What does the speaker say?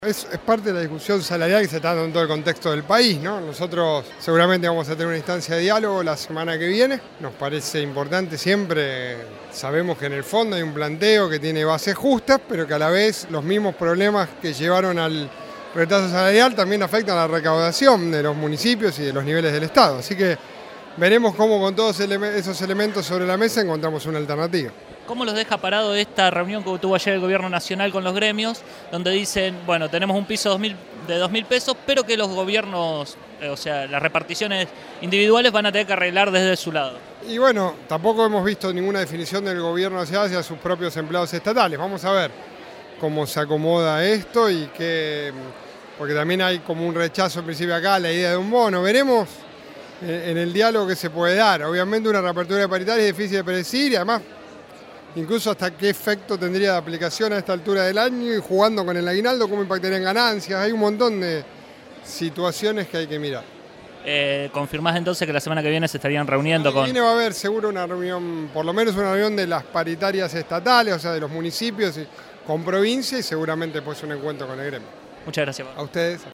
Es parte de la discusión salarial que se está dando en todo el contexto del país, ¿no? Nosotros seguramente vamos a tener una instancia de diálogo la semana que viene. Nos parece importante siempre, sabemos que en el fondo hay un planteo que tiene bases justas, pero que a la vez los mismos problemas que llevaron al retraso salarial también afectan a la recaudación de los municipios y de los niveles del Estado. Así que veremos cómo con todos esos elementos sobre la mesa encontramos una alternativa. ¿Cómo los deja parado esta reunión que tuvo ayer el Gobierno Nacional con los gremios, donde dicen, bueno, tenemos un piso de 2.000 pesos, pero que los gobiernos, o sea, las reparticiones individuales van a tener que arreglar desde su lado? Y bueno, tampoco hemos visto ninguna definición del Gobierno hacia sus propios empleados estatales. Vamos a ver cómo se acomoda esto y qué, porque también hay como un rechazo en principio acá a la idea de un bono. Veremos en el diálogo que se puede dar. Obviamente una reapertura paritaria es difícil de predecir y además incluso hasta qué efecto tendría de aplicación a esta altura del año y jugando con el aguinaldo, cómo impactaría en ganancias. Hay un montón de situaciones que hay que mirar. ¿Confirmás entonces que la semana que viene se estarían reuniendo con...? Va a haber seguro una reunión, por lo menos una reunión de las paritarias estatales, o sea, de los municipios con provincia y seguramente pues un encuentro con el gremio. Muchas gracias. A ustedes.